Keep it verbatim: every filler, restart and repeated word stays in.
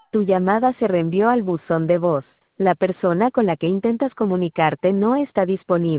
Tu llamada se reenvió al buzón de voz. La persona con la que intentas comunicarte no está disponible.